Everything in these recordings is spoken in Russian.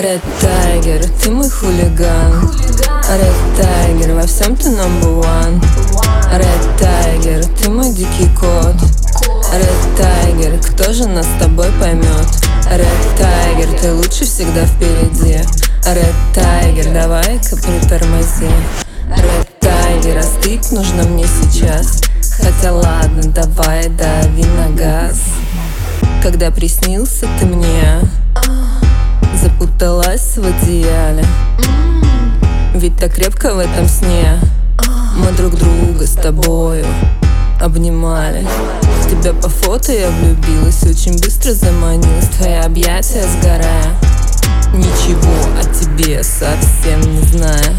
Red Tiger, ты мой хулиган. Red Tiger, во всем ты number one. Red Tiger, ты мой дикий кот. Red Tiger, кто же нас с тобой поймет? Red Tiger, ты лучше всегда впереди. Red Tiger, давай-ка притормози. Red Tiger, остыть нужно мне сейчас. Хотя ладно, давай дави на газ. Когда приснился ты мне, запуталась в одеяле. Ведь так крепко в этом сне мы друг друга с тобою обнимали. В тебя по фото я влюбилась, очень быстро заманилась в твои объятия, сгорая. Ничего о тебе совсем не зная.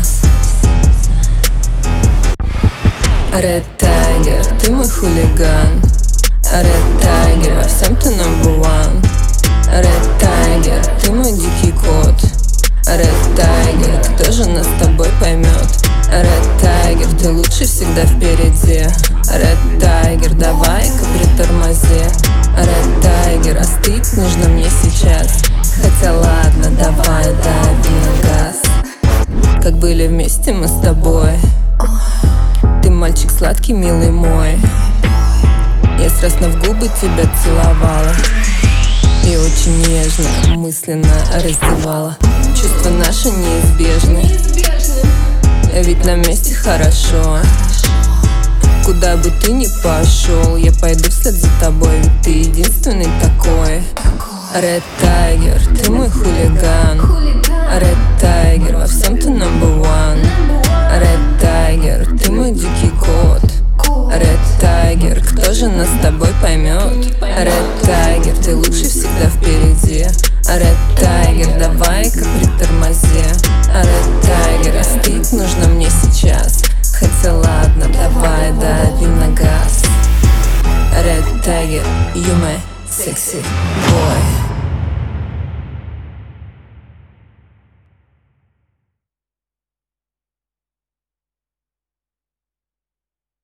Red Tiger, ты мой хулиган. Red Tiger, во всем ты number one. Red Tiger, ты мой дикий кот. Red Tiger, кто же нас с тобой поймет? Red Tiger, ты лучше всегда впереди. Red Tiger, давай-ка притормози. Red Tiger, остыть нужно мне сейчас. Хотя ладно, давай дави на газ. Как были вместе мы с тобой. Ты мальчик сладкий, милый мой. Я страстно в губы тебя целовала и очень нежно, мысленно раздевала. Чувства наши неизбежны, ведь нам вместе хорошо. Куда бы ты ни пошел, я пойду вслед за тобой, ведь ты единственный такой. Red Tiger, ты мой хулиган. Red Tiger, во всем ты number one. Red Tiger, ты мой дикий кот. Red Tiger, кто же нас с тобой поймет? Red Tiger, ты лучше всегда впереди. Red Tiger, давай-ка притормози. Red Tiger, остыть нужно мне сейчас. Хотя ладно, давай дави на газ. Red Tiger, you my sexy boy.